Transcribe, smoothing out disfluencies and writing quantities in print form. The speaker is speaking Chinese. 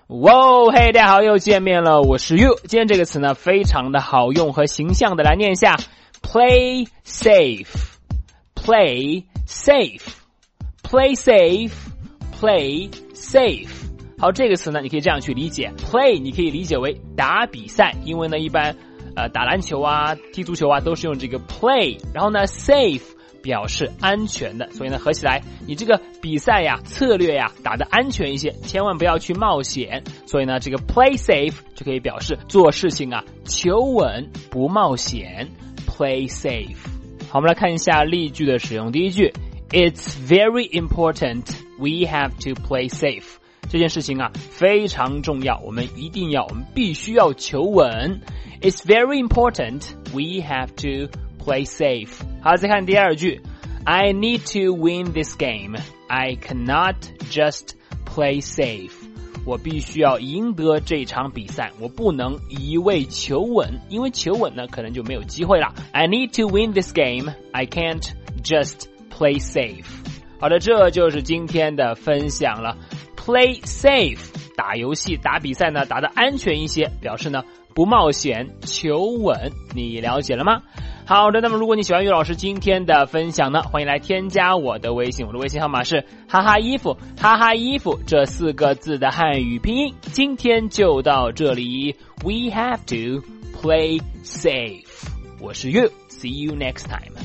哇，嘿，大家好，又见面了，我是 You。今天这个词呢，非常的好用和形象的来念一下 ，play safe，play safe，play safe，play safe。好，这个词呢，你可以这样去理解 ，play 你可以理解为打比赛，因为呢，一般打篮球啊、踢足球啊，都是用这个 play， 然后呢 safe。表示安全的，所以呢合起来你这个比赛呀策略呀打得安全一些，千万不要去冒险，所以呢这个 play safe 就可以表示做事情啊求稳不冒险 play safe。 好，我们来看一下例句的使用。第一句 It's very important we have to play safe， 这件事情啊非常重要，我们必须要求稳。 It's very important we have to play safe。 好，再看第二句 I need to win this game I cannot just play safe， 我必须要赢得这场比赛，我不能一味求稳，因为求稳呢可能就没有机会了。 I need to win this game I can't just play safe。 好的，这就是今天的分享了。 Play safe 打游戏打比赛呢打得安全一些，表示呢不冒险求稳，你了解了吗？好的，那么如果你喜欢于老师今天的分享呢，欢迎来添加我的微信，我的微信号码是哈哈衣服，哈哈衣服这4个字的汉语拼音。今天就到这里 We have to play safe， 我是 You， See you next time。